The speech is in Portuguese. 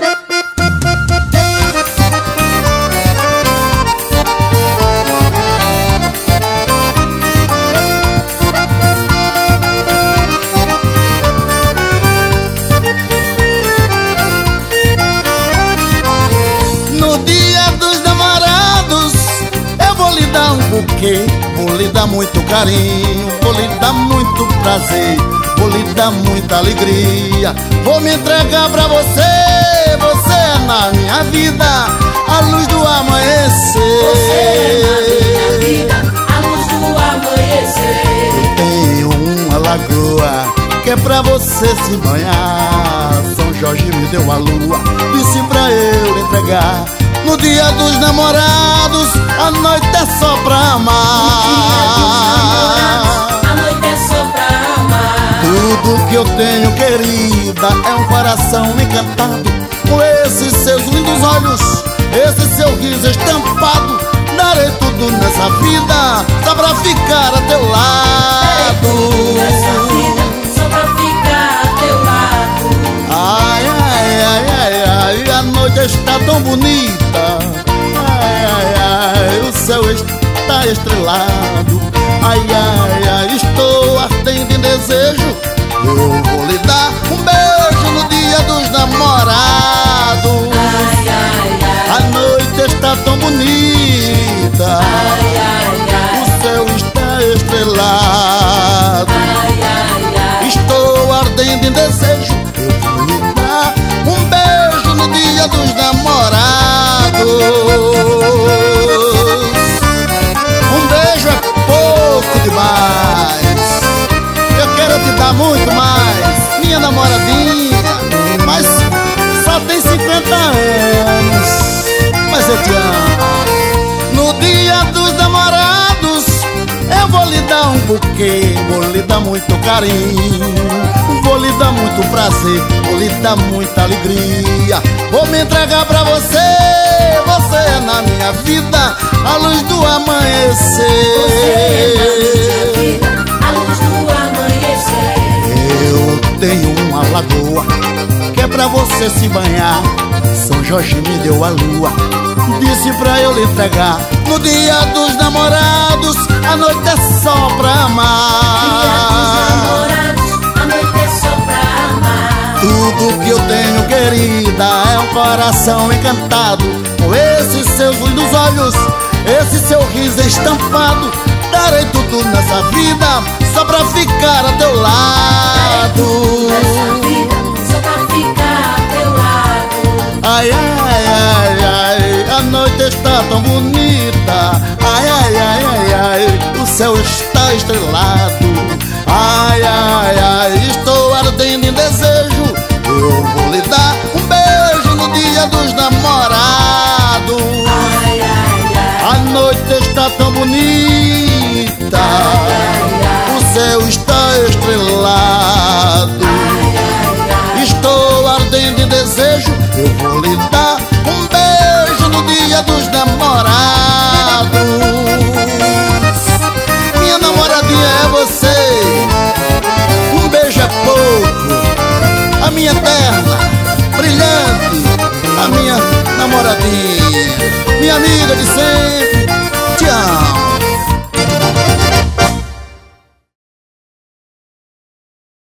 Vou lhe dar muito carinho, vou lhe dar muito prazer, vou lhe dar muita alegria. Vou me entregar pra você, você é na minha vida a luz do amanhecer. Você é na minha vida a luz do amanhecer. Eu tenho uma lagoa que é pra você se banhar. São Jorge me deu a lua, disse pra eu lhe entregar. No dia dos namorados, a noite é só pra amar. A noite é só pra amar. Tudo que eu tenho, querida, é um coração encantado com esses seus lindos olhos, esse seu riso estampado. Darei tudo nessa vida só pra ficar a teu lado. Nessa vida só pra ficar a teu lado. Ai, ai, ai, ai, ai, a noite está tão bonita. Ai, ai, ai, o céu está estrelado. Ai, ai, ai, estou ardendo em desejo. Eu vou lhe dar um beijo no dia dos namorados. Ai, ai, ai, a noite está tão bonita. ai, ai, ai, o céu está estrelado. ai, ai, ai. Estou ardendo em desejo. Eu vou lhe dar um beijo no dia dos namorados. Um beijo é pouco demais. Eu quero te dar muito mais, minha namoradinha. Mas só tem 50 anos. Mas eu te amo. No dia dos namorados, eu vou lhe dar um buquê, vou lhe dar muito carinho, vou lhe dar muito prazer, vou lhe dar muita alegria. Vou me entregar pra você, você é na minha vida a luz do amanhecer. Você é na minha vida a luz do amanhecer. Eu tenho uma lagoa que é pra você se banhar. São Jorge me deu a lua, disse pra eu lhe entregar. No dia dos namorados, a noite é só pra amar. Dia dos namorados, a noite é só pra amar. Tudo que eu tenho, querida, é um coração encantado com esses seus lindos olhos, esse seu riso estampado. Darei tudo nessa vida só pra ficar a teu lado. Nessa vida só pra ficar a teu lado. Ai, ai, ai, ai, a noite está tão bonita. Ai, ai, ai, ai, ai, o céu está estrelado. Ai, ai, ai, estou ardendo em desejo. Eu vou lhe dar um beijo no dia dos namorados. Ai, ai, ai, A noite está tão bonita. O céu está estrelado. Estou ardendo em desejo. Eu vou lhe dar um beijo no dia dos namorados.